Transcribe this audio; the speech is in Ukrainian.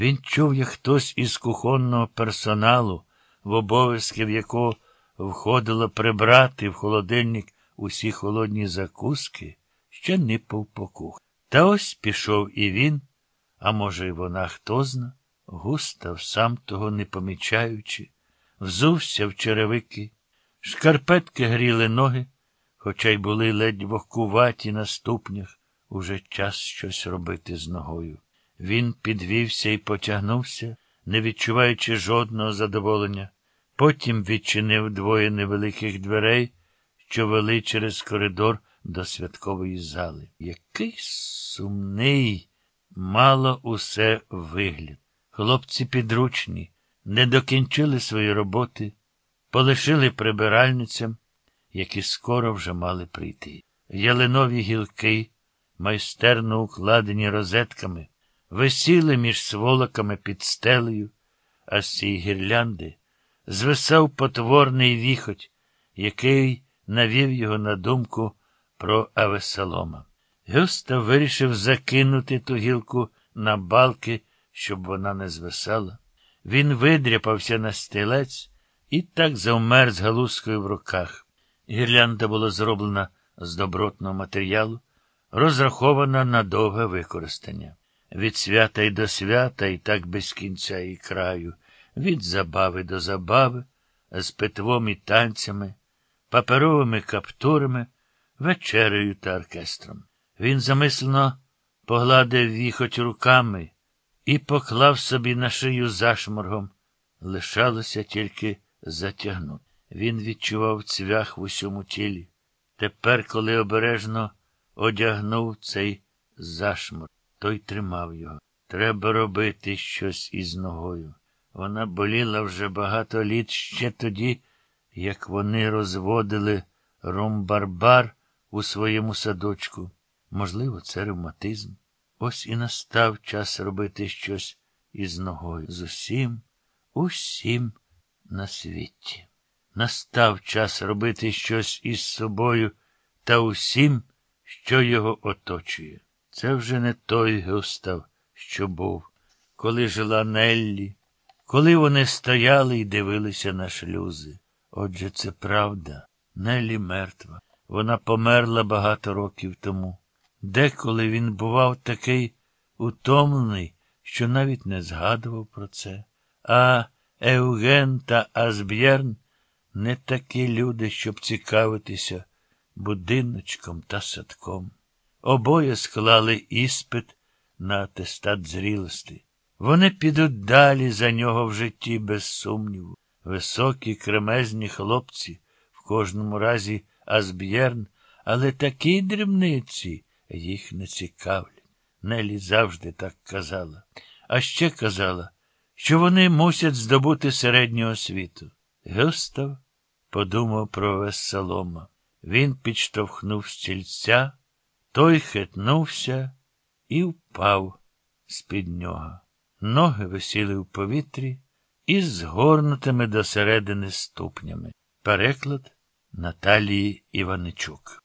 Він чув, як хтось із кухонного персоналу, в обов'язки в якого входило прибрати в холодильник усі холодні закуски, ще нипав по кухні. Та ось пішов і він, а може й вона, хто зна. Густав, сам того не помічаючи, взувся в черевики. Шкарпетки гріли ноги, хоча й були ледь вогкуваті на ступнях, уже час щось робити з ногою. Він підвівся і потягнувся, не відчуваючи жодного задоволення. Потім відчинив двоє невеликих дверей, що вели через коридор до святкової зали. Який сумний мало усе вигляд. Хлопці підручні, не докінчили свої роботи, полишили прибиральницям, які скоро вже мали прийти. Ялинові гілки, майстерно укладені розетками, висіли між сволоками під стелею, а з цієї гірлянди звисав потворний віхоть, який навів його на думку про Авесолома. Гюстав вирішив закинути ту гілку на балки, щоб вона не звисала. Він видряпався на стілець і так завмер з галузкою в руках. Гірлянда була зроблена з добротного матеріалу, розрахована на довге використання. Від свята й до свята, і так без кінця і краю, від забави до забави, з питвом і танцями, паперовими каптурами, вечерею та оркестром. Він замислено погладив віхоть руками і поклав собі на шию зашморгом. Лишалося тільки затягнути. Він відчував цвях в усьому тілі. Тепер, коли обережно одягнув цей зашморг, той тримав його. Треба робити щось із ногою. Вона боліла вже багато літ ще тоді, як вони розводили румбарбар у своєму садочку. Можливо, це ревматизм. Ось і настав час робити щось із ногою. З усім на світі. Настав час робити щось із собою та усім, що його оточує. Це вже не той Гюстав, що був, коли жила Неллі, коли вони стояли і дивилися на шлюзи. Отже, це правда. Неллі мертва. Вона померла багато років тому. Деколи він бував такий утомлений, що навіть не згадував про це. А Евген та Асбєрн не такі люди, щоб цікавитися будиночком та садком. Обоє склали іспит на атестат зрілості. Вони підуть далі за нього в житті без сумніву. Високі, кремезні хлопці, в кожному разі Асбєрн, але такі дрібниці їх не цікавлять. Неллі завжди так казала. А ще казала, що вони мусять здобути середню освіту. Гюстав подумав про Авесолома. Він підштовхнув стільця, той хитнувся і впав з-під нього. Ноги висіли в повітрі із згорнутими до середини ступнями. Переклад Наталії Іваничук.